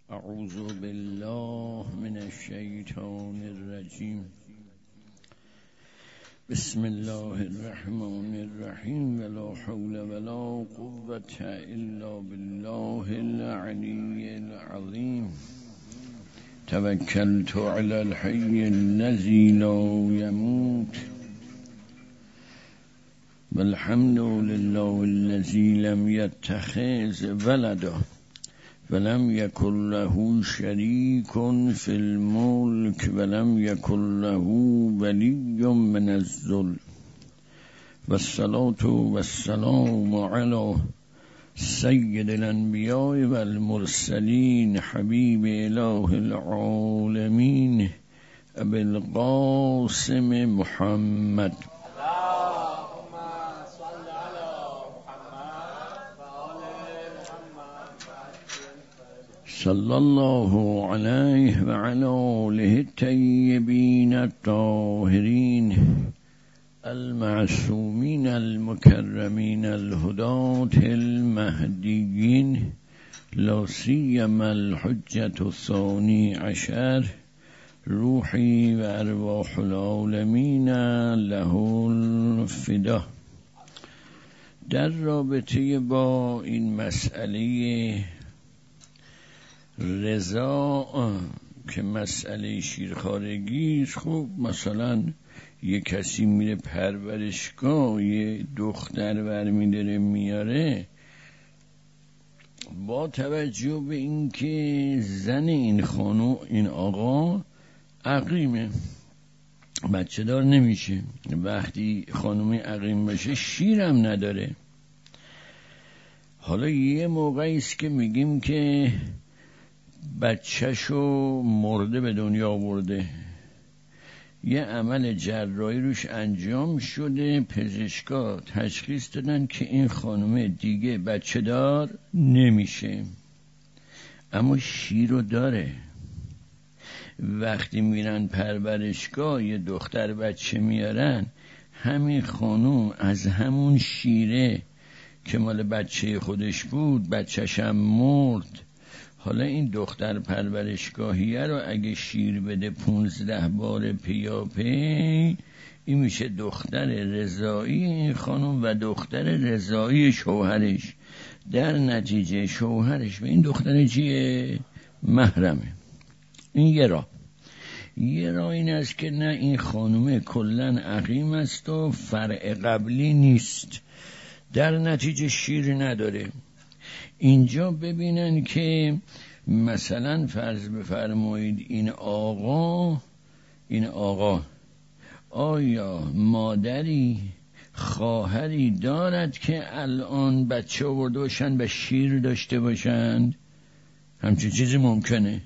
اعوذ بالله من الشیطان الرجیم. بسم الله الرحمن الرحیم. ولا حول ولا قوة الا بالله العلی العظیم. توکلت علی الحی الذی لا یموت والحمد لله الذی لم یتخذ ولدا ولم یکن له شریک فی الملک ولم یکن له ولی من الذل والصلاة والسلام علی سید الانبیاء والمرسلین حبیب اله العالمین ابی القاسم محمد. صلی الله علیه و علی آله الطیبین الطاهرین المعصومین المکرمین الهداة المهدیین لا سیما الحجة الثانی عشر روحی و ارواح العالمین له الفدا. در رابطه با این مسئله رضا که مسئله شیرخوارگی است، خب مثلا یه کسی میره پرورشگاه یه دختر برمیداره میاره، با توجه به اینکه زن این خانو این آقا عقیمه، بچه دار نمیشه، وقتی خانومی عقیم باشه شیرم نداره. حالا یه موقعی است که میگیم که بچه‌شو مرده به دنیا آورده، یه عمل جراحی روش انجام شده، پزشکا تشخیص دادن که این خانومه دیگه بچه دار نمیشه، اما شیرو داره. وقتی میرن پرورشگاه یه دختر بچه میارن، همین خانوم از همون شیره که مال بچه خودش بود بچه‌ش هم مرد. حالا این دختر پرورشگاهیه رو اگه شیر بده 15 بار پیاپی، این میشه دختر رضایی این خانم و دختر رضایی شوهرش. در نتیجه شوهرش به این دختر چیه؟ محرمه. این یه راه این است که نه، این خانومه کلن عقیم است و فرع قبلی نیست، در نتیجه شیر نداره. اینجا ببینن که مثلا فرض بفرمایید این آقا آیا مادری خواهری دارد که الان بچه آورده باشند و شیر داشته باشند؟ همچین چیزی ممکنه.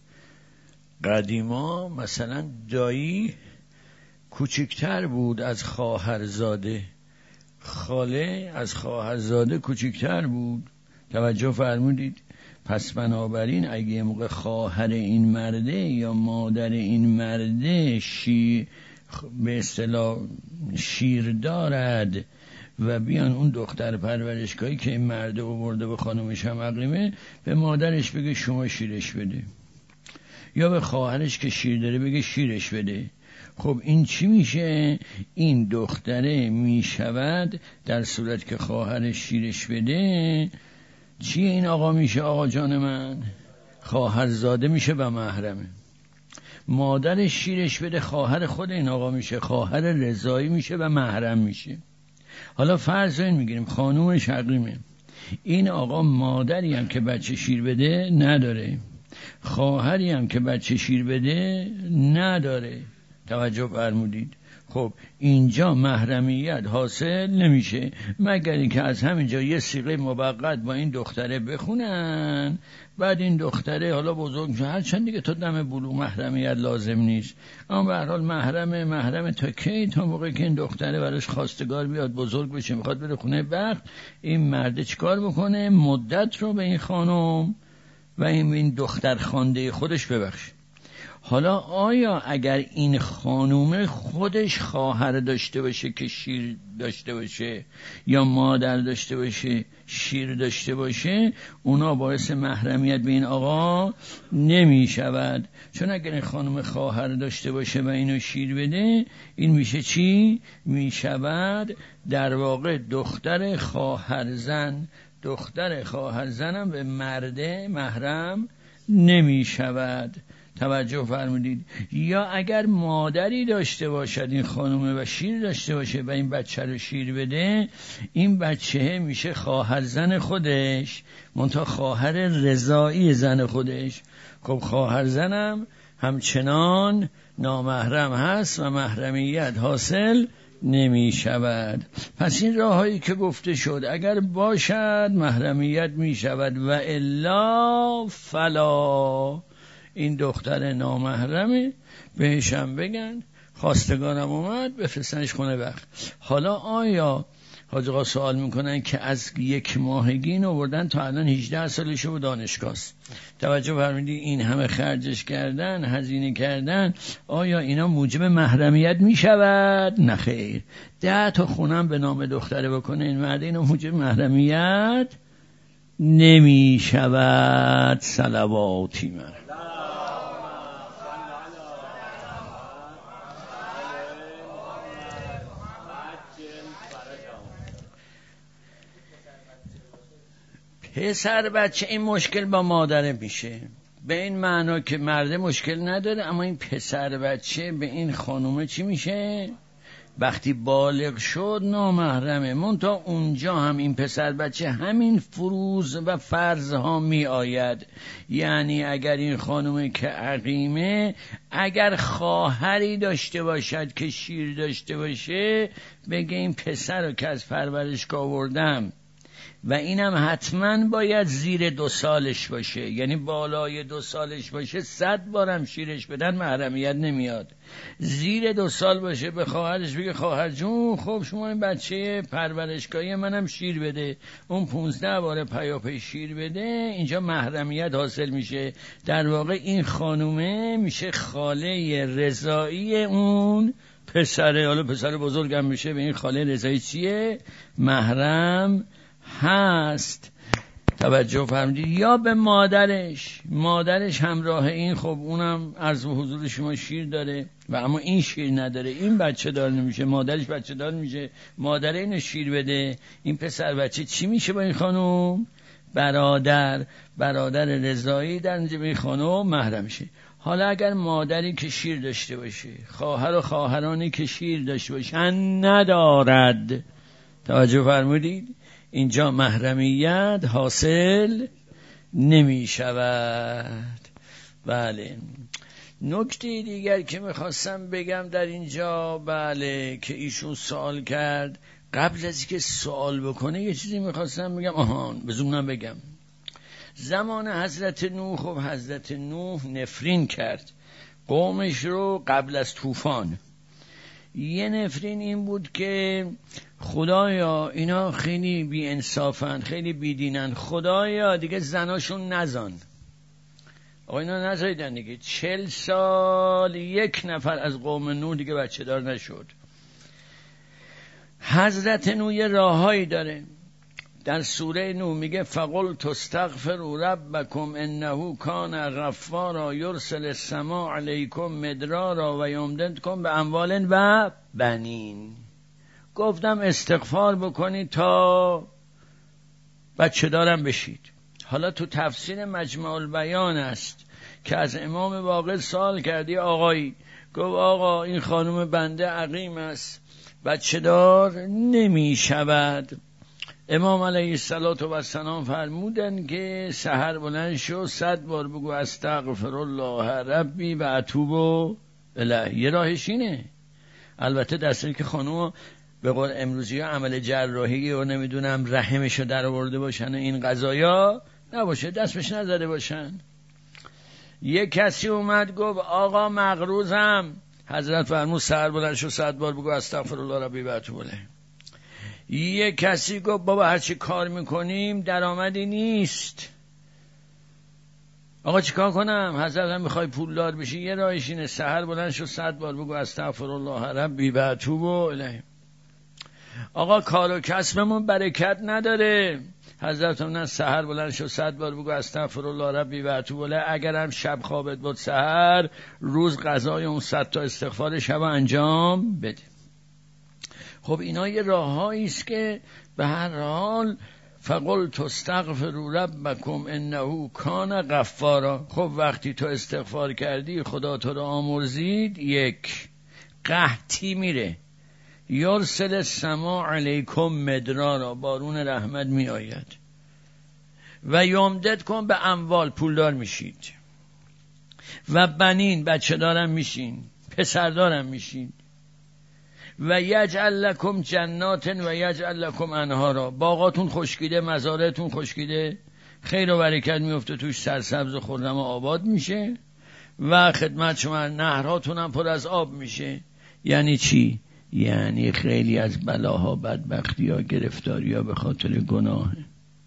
قدیما مثلا دایی کوچکتر بود از خواهرزاده، خاله از خواهرزاده کوچکتر بود، توجه فرمودید؟ پس بنابراین اگه یه موقع خواهر این مرده یا مادر این مرده به اصطلاح شیر دارد و بیان اون دختر پرورشگاهی که این مرده آورده به خانومش هم عقیمه، به مادرش بگه شما شیرش بده، یا به خواهرش که شیر داره بگه شیرش بده. خب این چی میشه؟ این دختره میشود در صورت که خواهرش شیرش بده، چیه این آقا میشه؟ آقا جان من خواهرزاده میشه و محرمه. مادرش شیرش بده، خواهر خود این آقا میشه، خواهر رضایی میشه و محرم میشه. حالا فرض این میگیریم خانومش عقیمه، این آقا مادری هم که بچه شیر بده نداره، خواهری هم که بچه شیر بده نداره، توجه فرمودید؟ خب اینجا محرمیت حاصل نمیشه مگر اینکه از همینجا یه صیغه موقت با این دختره بخونن، بعد این دختره حالا بزرگ میشه، هرچند دیگه تا دم بلوغ محرمیت لازم نیست، اما به هر حال محرم تا کی؟ تا موقعی که این دختره براش خواستگار بیاد، بزرگ بشه، میخواد بره خونه بخت، این مرده چیکار بکنه؟ مدت رو به این خانم و این دختر خوانده خودش ببخشه. حالا آیا اگر این خانومه خودش خواهر داشته باشه که شیر داشته باشه یا مادر داشته باشه شیر داشته باشه، اونا باعث محرمیت به این آقا نمی شود؟ چون اگر این خانوم خواهر داشته باشه و اینو شیر بده، این میشه چی؟ می شود در واقع دختر خواهرزن. دختر خواهرزنم به مرده محرم نمی شود. توجه فرمودید؟ یا اگر مادری داشته باشد این خانومه و شیر داشته باشه و این بچه رو شیر بده، این بچه میشه خواهر زن خودش، منتها خواهر رضایی زن خودش. خب خواهر زنم همچنان نامحرم هست و محرمیت حاصل نمی شود. پس این راهایی که گفته شد اگر باشد محرمیت می شود و الا فلا. این دختر نامحرمه، بهشم بگن خواستگارم اومد بفرستنش خونه وقت. حالا آیا حاج آقا سوال میکنن که از 1 ماهگی اینو آوردن تا الان 18 سالشه و دانشگاه است، توجه فرمودید؟ این همه خرجش کردن، هزینه کردن، آیا اینا موجب محرمیت میشود؟ نه خیر. 10 تا خونم به نام دختره بکنه این مرد، اینا موجب محرمیت نمی شود. صلواتی من پسر بچه این مشکل با مادره میشه، به این معنا که مرد مشکل نداره، اما این پسر بچه به این خانومه چی میشه؟ وقتی بالغ شد نامحرمه. منتها اونجا هم این پسر بچه همین فروض و فرضها می آید. یعنی اگر این خانومه که عقیمه اگر خواهری داشته باشد که شیر داشته باشه، بگه این پسر رو که از پرورشگاه آوردم و اینم حتما باید زیر 2 سالش باشه، یعنی بالای 2 سالش باشه، 100 بارم شیرش بدن محرمیت نمیاد. زیر 2 سال باشه به خواهرش بگه خواهر جون خب شما این بچه پرورشگاهی منم شیر بده، اون 15 بار پیاپی شیر بده، اینجا محرمیت حاصل میشه. در واقع این خانومه میشه خاله رضایی اون پسره. حالا پسر بزرگم میشه، به این خاله رضایی چیه؟ محرم هست. توجه فرمودید؟ یا به مادرش همراه این، خب اونم عرض به حضور شما شیر داره و اما این شیر نداره، این بچه دار نمیشه، مادرش بچه دار میشه، مادر اینو شیر بده، این پسر بچه چی میشه با این خانوم؟ برادر رضایی در اینجا به این خانوم محرم میشه. حالا اگر مادری که شیر داشته باشه، خواهر و خواهرانی که شیر داشته باشن ندارد، توجه فرمودید؟ اینجا محرمیت حاصل نمی شود. بله. نکته دیگر که میخواستم بگم در اینجا، بله، که ایشون سوال کرد، قبل از که سوال بکنه یه چیزی میخواستم بگم، بزنم بگم. زمان حضرت نوح، خب حضرت نوح نفرین کرد قومش رو قبل از طوفان. یه نفرین این بود که خدایا اینا خیلی بی انصافن، خیلی بی دینن، خدایا دیگه زناشون نزان. آقا اینا نزایدن دیگه، 40 سال 1 نفر از قوم نوح دیگه بچه دار نشد. حضرت نوح یه راههایی داره در سوره نوح، میگه فقلت استغفروا ربکم انه کان غفارا یرسل السماء علیکم مدرارا و یمددکم باموال و بنین. گفتم استغفار بکنید تا بچه دارم بشید. حالا تو تفسیر مجمع البیان است که از امام باقر سوال کردی آقایی، گفت آقا این خانم بنده عقیم است، بچه دار نمی شود. امام علیه السلام فرمودن که سحر بلند شو 100 بار بگو استغفر الله ربی و اتوب الیه. یه راهش اینه. البته دستوری که خانوم به قول امروزی ها عمل جراحی و نمیدونم رحمشو در آورده باشن و این قضایا نباشه، دست بهش نزده باشن. یه کسی اومد گفت آقا مغروزم، حضرت فرمود سحر بلند شو 100 بار بگو استغفر الله ربی و اتوب الیه. یه کسی گفت بابا هرچی کار میکنیم درآمدی نیست، آقا چیکار کنم؟ حضرت هم میخوای پولدار بشی، یه راهش اینه، سحر بلند شو 100 بار بگو استغفرالله ربی و اتوب الیه. آقا کار و کسبمون برکت نداره، حضرت هم نه، سحر بلند شو 100 بار بگو استغفرالله ربی و اتوب الیه. اگر هم شب خوابت بود سحر، روز قضای اون 100 تا استغفار شب انجام بده. خب اینا یه راههایی است که به هر حال فقلت استغفروا ربکم انه کان غفارا. خب وقتی تو استغفار کردی، خدا تو رو آمرزید، یک قحطی میره، یرسل السماء علیکم مدرارا، بارون رحمت می آید، و یمددکم به اموال، پولدار میشید، و بنین، بچه دارم میشین، پسر دارم میشین، و یجعل لکم جنات و یجعل لکم انهارا، باغاتون خشکیده، مزارعتون خشکیده، خیر و برکت میفته توش، سرسبز و خرم و آباد میشه، و خدمت شما نهراتون هم پر از آب میشه. یعنی چی؟ یعنی خیلی از بلاها، بدبختی ها، گرفتاری ها به خاطر گناهه،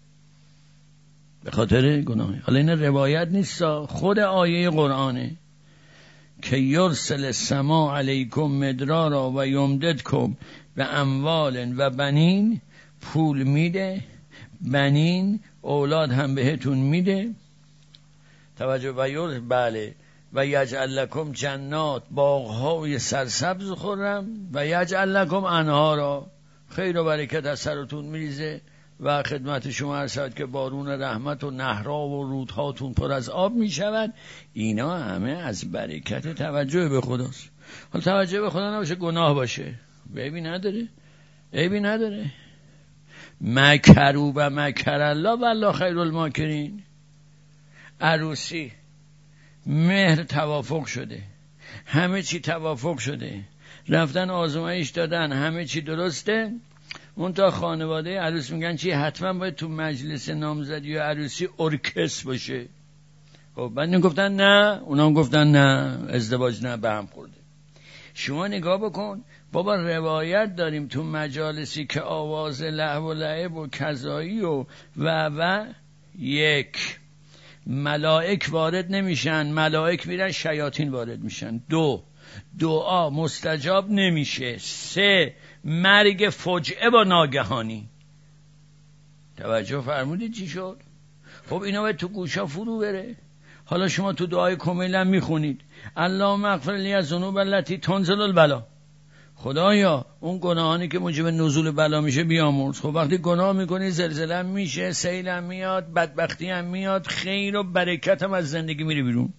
به خاطر گناهه. حالا این روایت نیست، خود آیه قرآنه که یرسل السماء علیکم مدرارا و یمددکم به اموال و بنین، پول میده، بنین اولاد هم بهتون میده، توجه، و بله، و یجعل لکم جنات، باغهای سرسبز و خرم، و یجعل لکم انهارا، خیر و برکت از سرتون میریزه، و خدمت شما عرض که بارون رحمت و نهرها و رودهاتون پر از آب میشود. اینا همه از برکت توجه به خداست. حالا توجه به خدا نباشه گناه باشه، عیبی نداره، عیبی نداره. مکروا و مکر الله والله خیر الماکرین. عروسی، مهر توافق شده، همه چی توافق شده، رفتن آزمایش دادن، همه چی درسته، اون تا خانواده عروس میگن چی؟ حتما باید تو مجلس نامزدی و عروسی ارکستر باشه. خب بعد گفتن نه، اونا گفتن نه، ازدواج نه، به هم خورده. شما نگاه بکن بابا، روایت داریم تو مجالسی که آواز لهو و لعب و کذایی و یک، ملائک وارد نمیشن، ملائک میرن، شیاطین وارد میشن. دو، دعا مستجاب نمیشه. سه، مرگ فجعه با ناگهانی. توجه فرمودید چی شد؟ خب اینا باید تو گوشا فرو بره. حالا شما تو دعای کمیلا میخونید اللهم اغفر لی الذنوب التي تنزل البلا، خدایا اون گناهانی که موجب نزول بلا میشه بیامرز. خب وقتی گناه میکنی زلزله هم میشه، سیل هم میاد، بدبختی هم میاد، خیر و برکت هم از زندگی میره بیرون.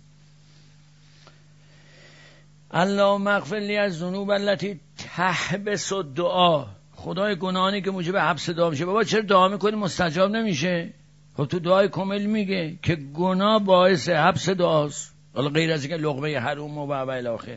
اللهم اغفر لی الذنوب التي تحبس الدعاء، خدای گناهانی که موجب حبس دعا میشه. بابا چرا دعا میکنی مستجاب نمیشه؟ خب تو دعای کامل میگه که گناه باعث حبس دعاست، حالا غیر از اینکه لقمه حروم و الی آخر.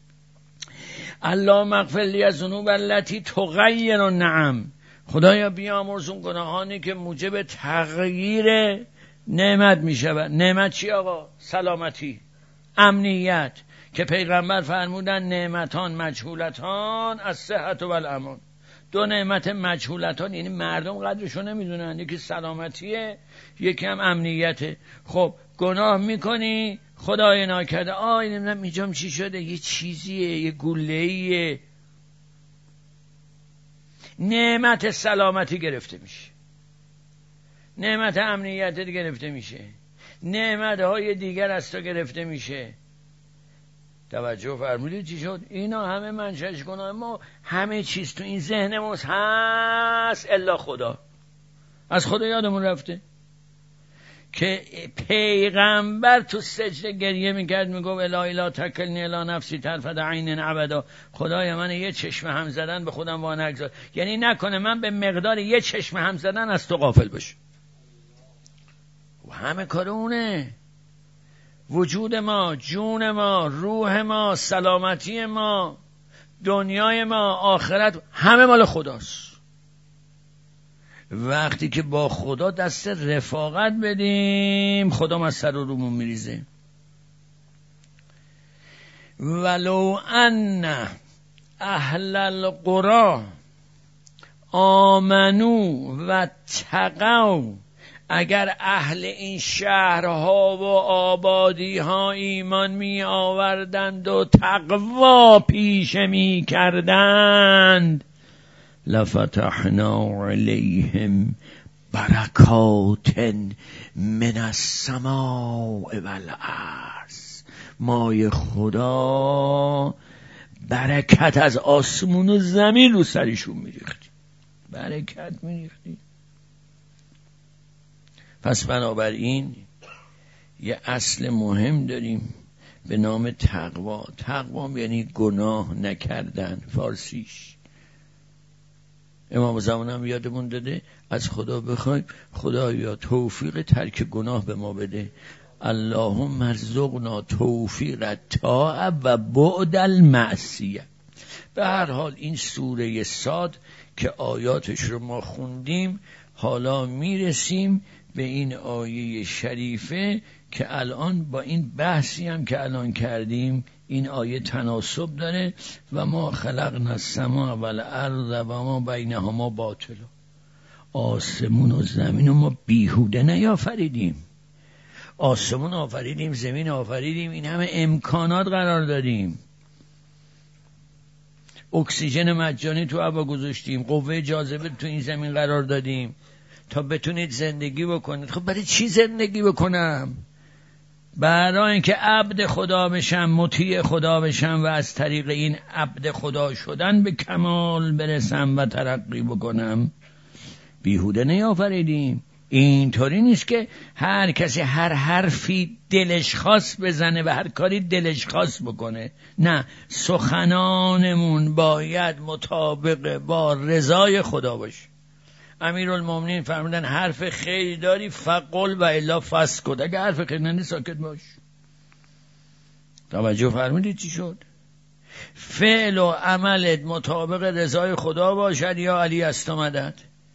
اللهم اغفر لی الذنوب التي تغیر النعم، خدایا بیامرز اون گناهانی که موجب تغییر نعمت میشود. نعمت چی آقا؟ سلامتی، امنیت، که پیغمبر فرمودن نعمتان مجهولتان از صحت و الامان. دو نعمت مجهولتان یعنی مردم قدرشو نمیدونن، یکی سلامتیه، یکی هم امنیته. خب گناه میکنی، خدای ناکرده نمیدونم اینجام چی شده، یه چیزیه، یه گله‌ایه، نعمت سلامتی گرفته میشه، نعمت امنیت گرفته میشه، نعمتهای دیگر از تو گرفته میشه. توجه فرمودید چی شد؟ اینا همه منشأش گناه. ما همه چیز تو این ذهن ما هست الا خدا. از خدا یادمون رفته که پیغمبر تو سجده گریه میکرد، میگفت الهی لا تکلنی الی نفسی طرفة عین ابدا، خدای من یه چشم هم زدن به خودم وا نگذار، یعنی نکنه من به مقدار یه چشم هم زدن از تو غافل باشم. و همه کار اونه. وجود ما، جون ما، روح ما، سلامتی ما، دنیای ما، آخرت، همه مال خداست. وقتی که با خدا دست رفاقت بدیم، خدا ما سر و رومون میریزه. ولو ان اهل القرى آمنوا و تقوا اگر اهل این شهرها و آبادی ها ایمان می آوردند و تقوا پیشه می کردند لفتحنا علیهم برکات من السماء والارض. مای خدا برکت از آسمون و زمین رو سرشون میریختی، برکت میریختی. پس بنابراین یه اصل مهم داریم به نام تقوا. تقوا یعنی گناه نکردن فارسیش. امام زمان هم یادمون داده از خدا بخوایم خدایا توفیق ترک گناه به ما بده. اللهم ارزقنا توفیق الطاعه و بعد المعصیه. به هر حال این سوره صاد که آیاتش رو ما خوندیم، حالا میرسیم به این آیه شریفه که الان با این بحثی هم که الان کردیم این آیه تناسب داره. و ما خلقنا السماء والارض و ما بینهما باطلا. آسمون و زمین رو ما بیهوده نیافریدیم. آسمون آفریدیم، زمین آفریدیم، این همه امکانات قرار دادیم، اکسیژن مجانی تو هوا گذاشتیم، قوه جاذبه تو این زمین قرار دادیم تا بتونید زندگی بکنید. خب برای چی زندگی بکنم؟ برای اینکه عبد خدا بشم، مطیع خدا بشم و از طریق این عبد خدا شدن به کمال برسم و ترقی بکنم. بیهوده نیافریدیم. اینطوری نیست که هر کسی هر حرفی دلش خواست بزنه و هر کاری دلش خواست بکنه. نه، سخنانمون باید مطابق با رضای خدا باشه. امیرالمومنین فرمودن حرف خیری داری فقل و الا فسکت. اگه حرف خیری نداری ساکت باش. توجه فرمودید چی شد؟ فعل و عملت مطابق رضای خدا باشد یا علی است آمدد.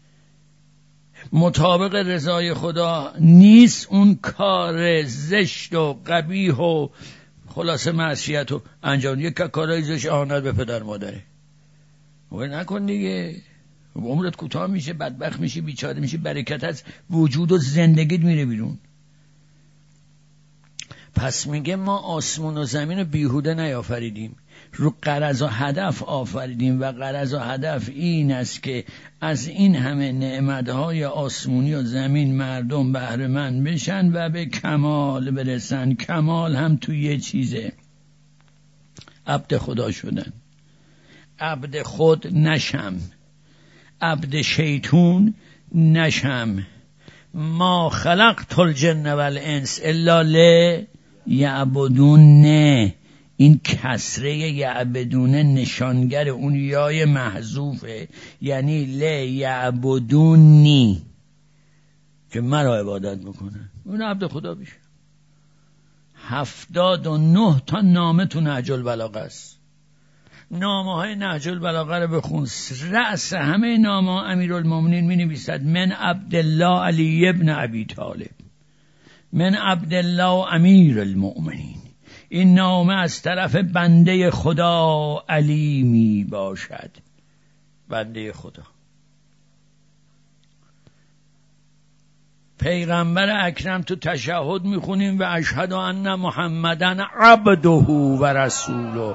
مطابق رضای خدا نیست، اون کار زشت و قبیح و خلاصه معصیت و انجام. یک کارای زشت اهانت به پدر مادره نکن دیگه. عمرت کوتاه میشه، بدبخت میشی، بیچاره میشی، برکت از وجود و زندگیت میره بیرون. پس میگه ما آسمون و زمین رو بیهوده نیافریدیم، رو غرض و هدف آفریدیم و غرض و هدف این است که از این همه نعمتهای آسمونی و زمین مردم بهره مند بشن و به کمال برسن. کمال هم تو یه چیزه، عبد خدا شدن. عبد خود نشم، عبد شیطون نشم. ما خلقت الجن والانس الا لیعبدون. این کسره یعبدونه نشانگر اون یای محذوفه، یعنی لیعبدونی، که مرا عبادت بکنن. اون عبد خدا بشه. 79 تا نامه تو نهج البلاغه است. نامه های نهج البلاغه رو بخون، رأس همه نامه امیرالمومنین می نویسد من عبدالله علی ابن ابی طالب، من عبدالله امیر المؤمنین. این نامه از طرف بنده خدا علی می باشد. بنده خدا. پیغمبر اکرم تو تشهد می خونیم و اشهد ان محمدن عبده و رسوله.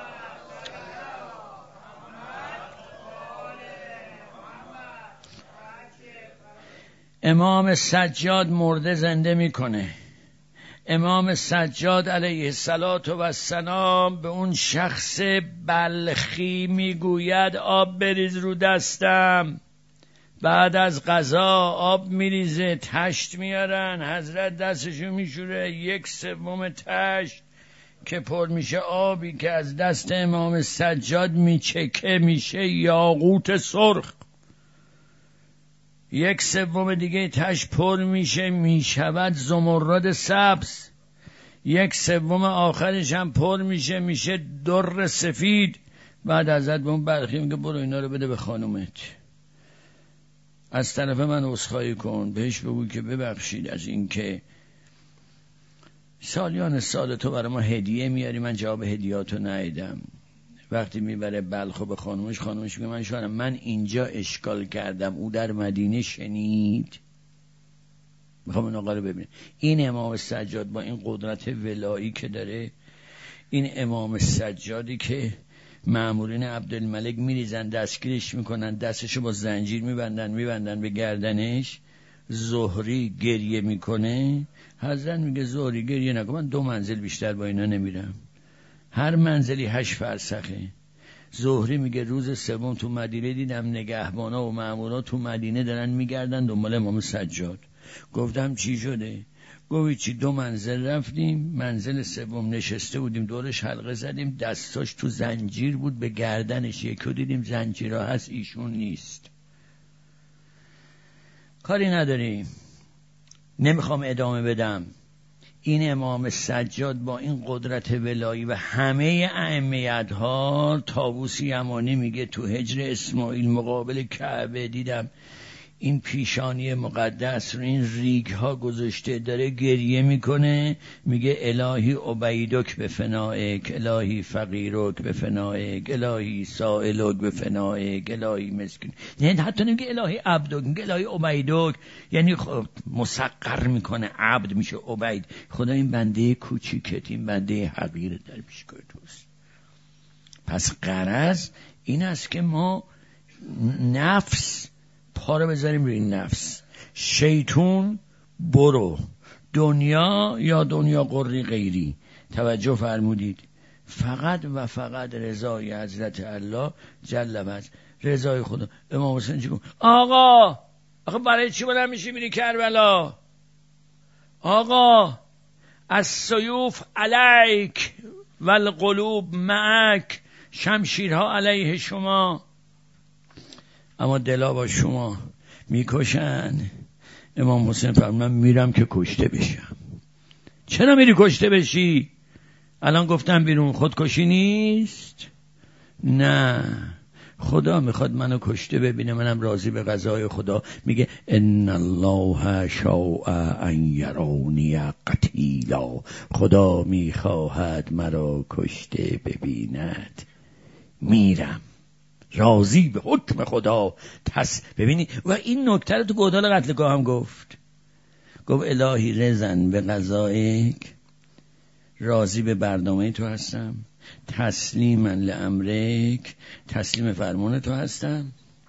امام سجاد مرده زنده میکنه. امام سجاد علیه السلام به اون شخص بلخی میگوید آب بریز رو دستم. بعد از غذا آب میریزه، تشت میارن، حضرت دستشو میشوره، 1/3 تشت که پر میشه آبی که از دست امام سجاد میچکه میشه یاقوت سرخ. 1/3 دیگه تش پر میشه میشود زمرد سبز. 1/3 آخرش هم پر میشه در سفید. بعد ازت به اون بلخی میگه برو اینا رو بده به خانومت، از طرف من عذرخواهی کن، بهش بگو که ببخشید از این که سالیان سال تو برای ما هدیه میاری، من جواب هدیاتو ندیدم. وقتی میبره بلخو به خانومش میگه من شوهرم من اینجا اشکال کردم، او در مدینه شنید. میخوام این آقا رو ببینم. این امام سجاد با این قدرت ولایی که داره، این امام سجادی که مامورین عبدالملک میریزن دستگیرش میکنن، دستشو با زنجیر میبندن به گردنش، زهری گریه میکنه، حضرت میگه زهری گریه نکن، من 2 منزل بیشتر با اینا نمیرم، هر منزلی 8 فرسخه. زهری میگه روز 3 تو مدینه دیدم نگهبانا و مامورا تو مدینه دارن میگردن دنبال امام سجاد. گفتم چی شده؟ گفت چی، 2 منزل رفتیم، منزل 3 نشسته بودیم دورش حلقه زدیم، دستاش تو زنجیر بود به گردنش، یکو دیدیم زنجیرها هست ایشون نیست. کاری نداریم، نمیخوام ادامه بدم. این امام سجاد با این قدرت ولایی و همه ائمه‌ها، طاووس یمانی میگه تو هجر اسماعیل مقابل کعبه دیدم این پیشانی مقدس رو این ریگ ها گذاشته، داره گریه میکنه، میگه الهی عبیدک به فنائک، الهی فقیرک به فنائک، الهی سائلک به فنائک، الهی مسکین. یعنی حتی نمیگه الهی عبدک، میگه الهی عبیدک، یعنی مسقر میکنه، عبد میشه عبید. خدا این بنده کوچیکت، این بنده حقیرت در پیشگاه توست. پس غرض این است که ما نفس پا رو بذاریم روی نفس، شیطون برو، دنیا یا دنیا قری غیری. توجه فرمودید، فقط و فقط رضای حضرت الله جل و عز، رضای خدا. امام حسین چی گفت؟ آقا برای چی بلند میشی میری کربلا؟ آقا السیوف علیک والقلوب معک، شمشیرها علیه شما اما دلا با شما میکشن. امام حسین فرمود من میرم که کشته بشم. چرا میری کشته بشی؟ الان گفتم بیرون خودکشی نیست؟ نه، خدا میخواد منو کشته ببینه، منم راضی به قضای خدا. میگه ان الله شاء ان یرونی قتیلا، خدا میخواهد مرا کشته ببیند، میرم راضی به حکم خدا. ببینی و این نکته رو تو گودال قتلگاه هم گفت الهی رضن به قضایک، راضی به برنامه تو هستم، تسلیما لامرک، تسلیم فرمان تو هستم،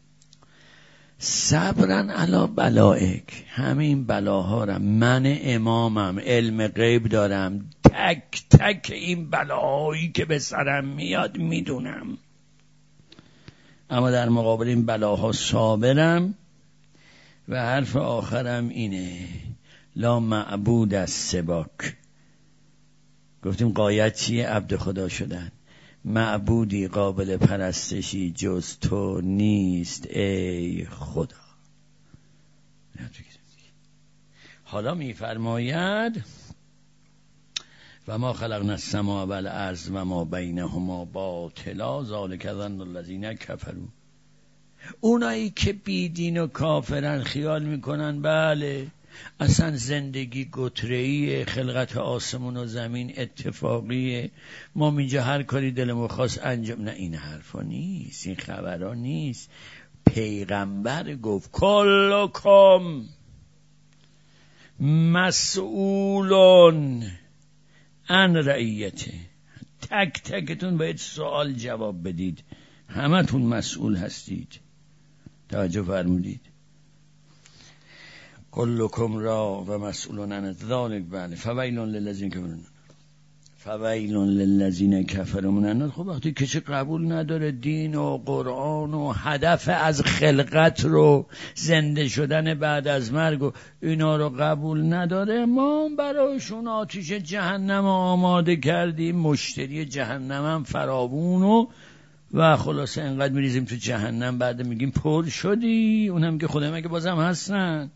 صبرن علی بلائک، همه این بلاها را من امامم، علم غیب دارم، تک تک این بلاهایی که به سرم میاد میدونم، اما در مقابل این بلاها صابرم. و حرف آخرم اینه لا معبود از سباک. گفتیم قایت چیه؟ عبد خدا شدن. معبودی قابل پرستشی جز تو نیست ای خدا. حالا میفرماید و ما خلقنا السماء والارض و ما بینهما باطلا ذلک ظن الذین کفروا. اونایی که بیدین و کافرن خیال میکنن بله اصلا زندگی گتره‌ای، خلقت آسمون و زمین اتفاقیه، ما اینجا هر کاری دلمون خواست انجام. نه، این حرفا نیست، این خبرها نیست. پیغمبر گفت کلکم مسئولون عن رعیته، تک تکتون باید سوال جواب بدید، همتون مسئول هستید. توجه فرمودید؟ کلکم را و مسئولون عن ذلک، بله. فویل للذین کفروا، فویل للذین کفروا من النار. خب وقتی کسی قبول نداره دین و قرآن و هدف از خلقت رو، زنده شدن بعد از مرگ و اینا رو قبول نداره، ما برایشون آتیش جهنم آماده کردیم، مشتری جهنم هم فراوون و خلاصه انقدر میریزیم تو جهنم، بعد میگیم پر شدی. اونم که خدا مگه بازم هستن؟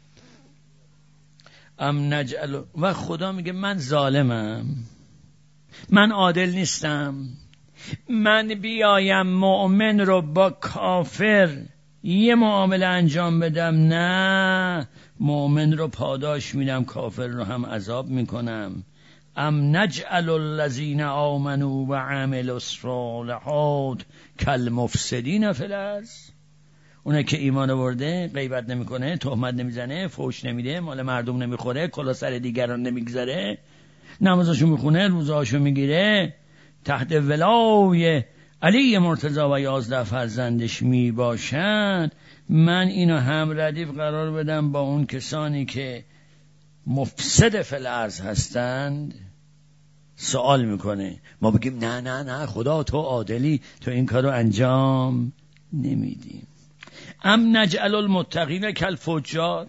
ام نجعل، و خدا میگه من ظالمم، من عادل نیستم، من بیایم مؤمن رو با کافر یه معامله انجام بدم؟ نه، مؤمن رو پاداش میدم، کافر رو هم عذاب میکنم. ام نجعل الذین آمنوا و عملوا الصالحات کالمفسدین فی الارض. اونه که ایمان آورده، غیبت نمیکنه، تهمت نمیزنه، فحش نمیده، مال مردم نمیخوره، کلا سر دیگران نمیگذاره، نمازشو میخونه، روزهاشو میگیره، تحت ولای علی مرتضی و 11 فرزندش میباشند، من اینو هم ردیف قرار بدم با اون کسانی که مفسد فی الارض هستند؟ سوال میکنه. ما بگیم نه نه نه، خدا تو عادلی، تو این کارو انجام نمیدیم. ام نجعل المتقین کالفجار،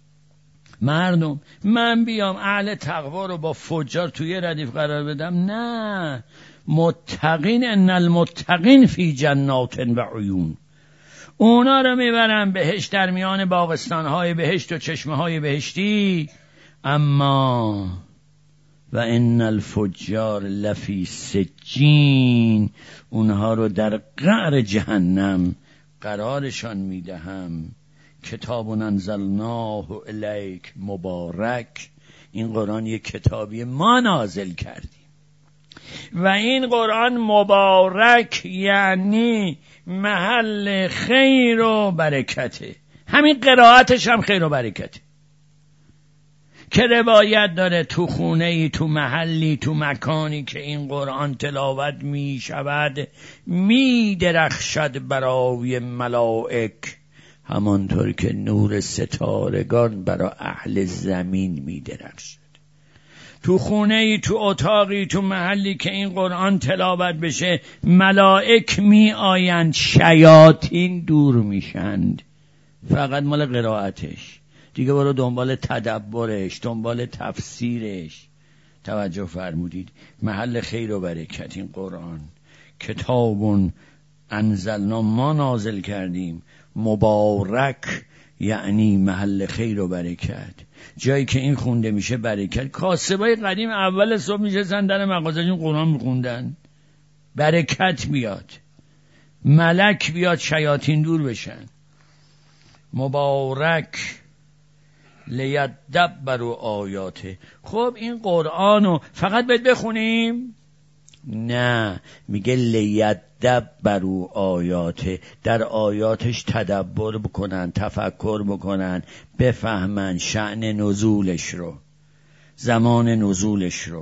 مردم من بیام اهل تقوا رو با فجار توی ردیف قرار بدم؟ نه، متقین ان المتقین فی جنات و عیون، اونا رو میبرن بهشت، در میان باغستان‌های بهشت و چشمه‌های بهشتی. اما و ان الفجار لفی سجین، اونها رو در قعر جهنم قرارشان میدهم. کتاب انزلناه الیک مبارک، این قرآن یک کتابی ما نازل کردیم و این قرآن مبارک یعنی محل خیر و برکته. همین قرائتش هم خیر و برکته که روایت داره تو خونه‌ای، تو محلی، تو مکانی که این قرآن تلاوت می شود می درخشد برای ملائک، همانطور که نور ستارگان برای اهل زمین می درخشد. تو خونه‌ای، تو اتاقی، تو محلی که این قرآن تلاوت بشه ملائک می آیند، شیاطین دور میشند. فقط مال قرائتش، دیگه برو دنبال تدبرش، دنبال تفسیرش. توجه فرمودید؟ محل خیر و برکت این قرآن. کتاب انزلنا، ما نازل کردیم، مبارک یعنی محل خیر و برکت، جایی که این خونده میشه برکت. کاسبای قدیم اول صبح میشستن در مغازه‌شون قرآن میخوندن، برکت بیاد، ملک بیاد، شیاطین دور بشن. مبارک لیدبروا آیاته. خب این قرآنو فقط باید بخونیم؟ نه، میگه لیدبروا آیاته، در آیاتش تدبر بکنن، تفکر بکنن، بفهمن شأن نزولش رو، زمان نزولش رو،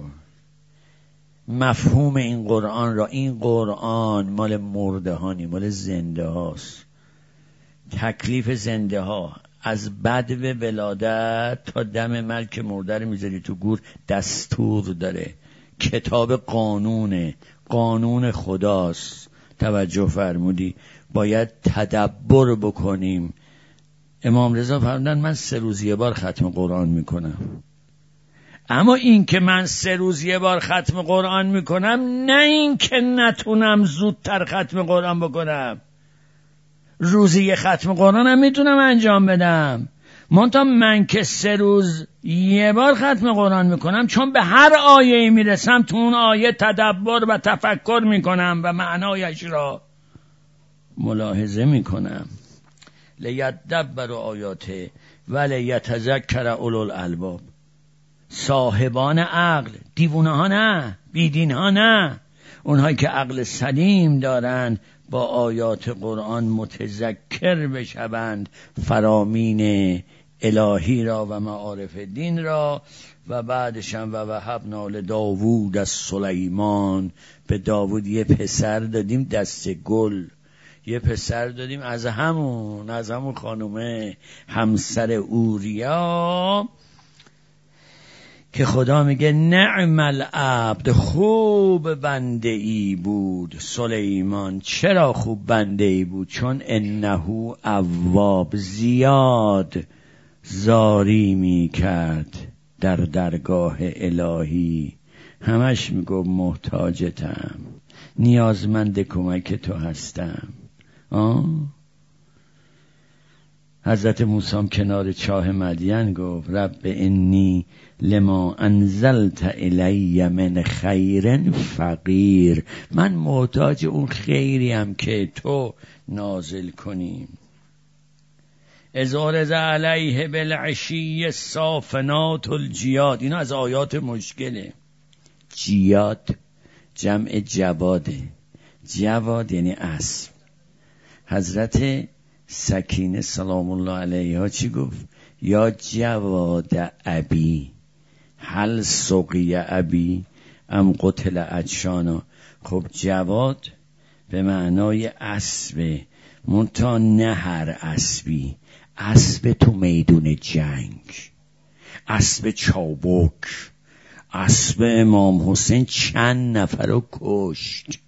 مفهوم این قرآن را. این قرآن مال مرده ها نی، مال زنده هاست. تکلیف زنده ها از بدو ولادت تا دم مرگ که مرده رو میذاری تو گور دستور داره، کتاب قانونه، قانون خداست. توجه فرمودی؟ باید تدبر بکنیم. امام رضا فرمودن من 3 روز یه بار ختم قرآن میکنم. اما این که من 3 روز یه بار ختم قرآن میکنم، نه این که نتونم زودتر ختم قرآن بکنم. روزی یه ختم قرآن هم میتونم انجام بدم، منتها من که 3 روز یه بار ختم قرآن میکنم، چون به هر آیه میرسم تو اون آیه تدبر و تفکر میکنم و معنایش را ملاحظه میکنم. لیدبروا آیاته ولیتذکر اولو الالباب، صاحبان عقل، دیوونه ها نه، بیدین ها نه، اونهایی که عقل سلیم دارن با آیات قرآن متذکر بشوند فرامین الهی را و معارف دین را. و بعدشم و وهبنا لداوود از سلیمان، به داوود یه پسر دادیم دست گل، یه پسر دادیم از همون خانومه همسر اوریا، که خدا میگه نعم العبد، خوب بنده ای بود سلیمان. چرا خوب بنده ای بود؟ چون انه اواب، زیاد زاری میکرد در درگاه الهی، همش میگفت محتاجتم، نیازمند کمک تو هستم. حضرت موسی کنار چاه مدین گفت رب انی لما انزلت الی من خیر فقیر، من محتاج اون خیریم که تو نازل کنیم. اذ عرض علیه بالعشی الصافنات الجیاد، اینا از آیات مشکله. جیاد جمع جواده، جواد یعنی اسب. حضرت سکینه سلام الله علیها چی گفت؟ یا جواد ابی هل سقی ابی ام قتل عطشانا. خب جواد به معنای اسب، منتها نه هر اسبی، اسب تو میدون جنگ، اسب چابک. اسب امام حسین چند نفر رو کشت،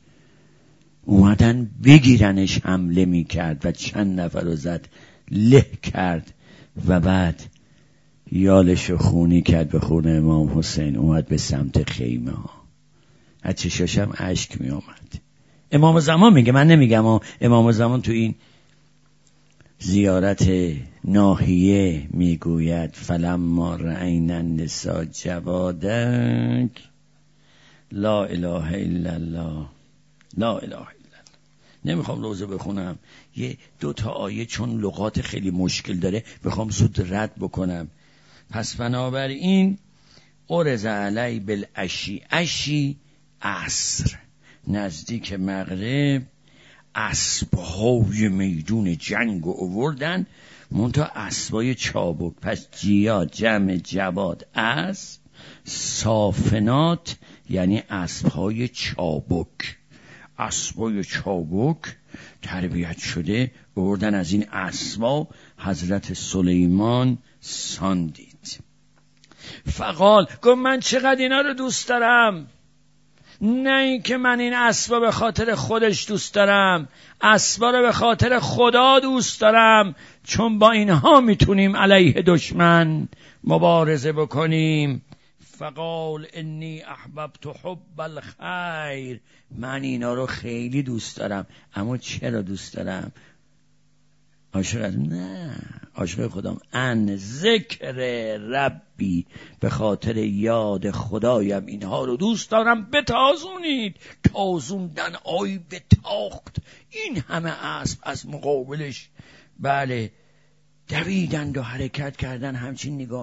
اومدن بگیرنش حمله میکرد و چند نفر رو زد له کرد و بعد یالش رو خونی کرد به خون امام حسین، اومد به سمت خیمه ها، از چشاشم اشک می آمد. امام زمان میگه، من نمیگم، امام زمان تو این زیارت ناحیه میگوید فلما رأینا النساء جوادک لا اله الا الله لا اله الا الله. نمیخوام روزه بخونم، یه 2 آیه چون لغات خیلی مشکل داره بخوام زود رد بکنم. پس بنابراین ارز علی بالعشی، عشی عصر، نزدیک مغرب اسبهای میدون جنگ رو آوردن، منتها اسبای چابک. پس جیاد جمع جواد اسب، صافنات یعنی اسبهای چابک. اسبای چابک تربیت شده آوردن، از این اسبا حضرت سلیمان ساندید. فقال گفت من چقدر اینا رو دوست دارم، نه این که من این اسبا به خاطر خودش دوست دارم، اسبا رو به خاطر خدا دوست دارم، چون با اینها میتونیم علیه دشمن مبارزه بکنیم. فقال انی احببت حب الخیر، من اینا رو خیلی دوست دارم. اما چرا دوست دارم؟ عاشق نه، عاشق خودم. ان ذکر ربی، به خاطر یاد خدایم اینها رو دوست دارم. بتازونید، تازوندن آی بتاخت، این همه اسب از مقابلش بله دویدند و حرکت کردن، همچین نگاه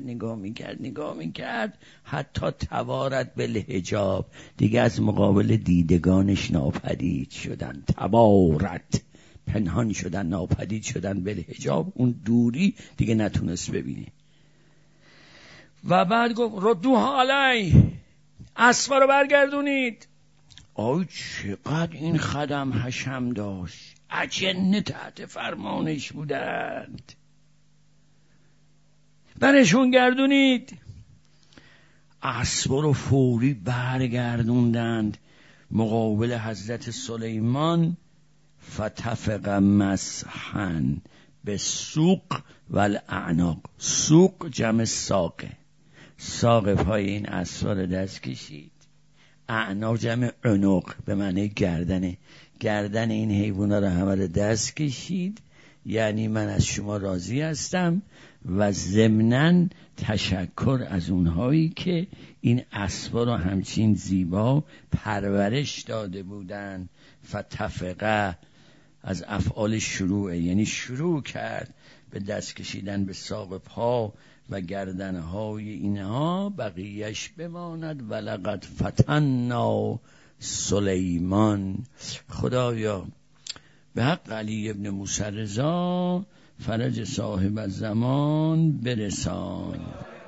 میکرد حتی توارت بالحجاب، دیگه از مقابل دیدگانش ناپدید شدن. توارت، پنهان شدن، ناپدید شدن بالحجاب، اون دوری دیگه نتونست ببینه. و بعد گفت ردوها علی، اسبا رو برگردونید. آی چقدر این خدم حشم داشت، اجنه تحت فرمانش بودند. برشون گردونید. اسبا رو فوری برگردوندند مقابل حضرت سلیمان. فتفق مسحا به سوق و الاعناق، سوق جمع ساقه، ساق پای این اسبا رو دست کشید. اعناق جمع عنق به معنی گردنه، گردن این حیونا رو همه رو دست کشید. یعنی من از شما راضی هستم و ضمناً تشکر از اونهایی که این اسبا رو همچین زیبا پرورش داده بودن. فتفقه از افعال شروعه، یعنی شروع کرد به دست کشیدن به ساق پا و گردنهای اینها، بقیهش بماند. ولقد فتنا سلیمان. خدایا به حق علی ابن موسی رضا فرج صاحب الزمان برسان.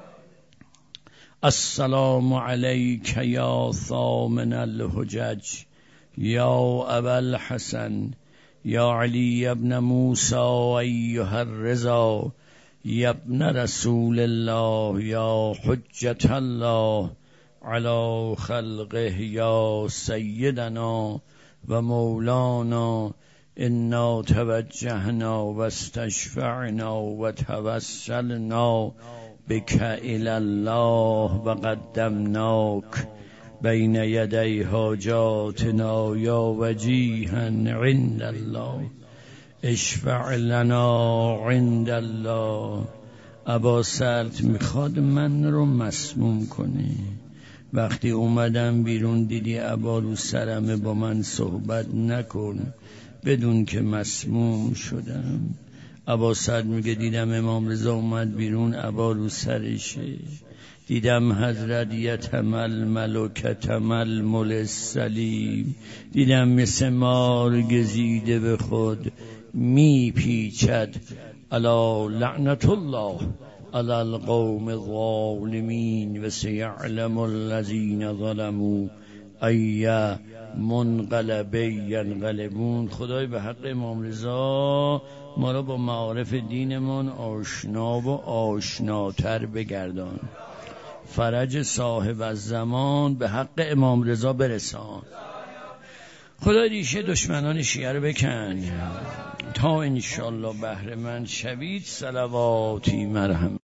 السلام علیک یا ثامن الحجج یا ابا الحسن یا علی ابن موسی ایها الرضا یا ابن رسول الله یا حجت الله علی خلقه یا سیدنا و مولانا. انا توجهنا و استشفعنا و توسلنا بک الی الله و قدمناک بین یدی حاجاتنا یا وجیها عند الله. اشفع لنا عند الله. ابا سلط میخواد من رو مسموم کنه. وقتی اومدم بیرون دیدی ابا رو سرمه، با من صحبت نکن، بدون که مسموم شدم. ابا سعد میگه دیدم امام رضا اومد بیرون، ابا رو سرشه، دیدم حضرت یتململ و کتململ السلیم، دیدم مثل مار گزیده به خود می پیچد الا لعنت الله علی القوم الظالمین و سیعلم الذین ظلموا ای منقلب ینقلبون. خدای به حق امام رضا ما را با معارف دینمان آشنا و آشناتر بگردان. فرج صاحب الزمان به حق امام رضا برسان. خدای ریشه دشمنان شیعه رو بکن تا انشالله بهره مند شوید. صلواتی مرحمت.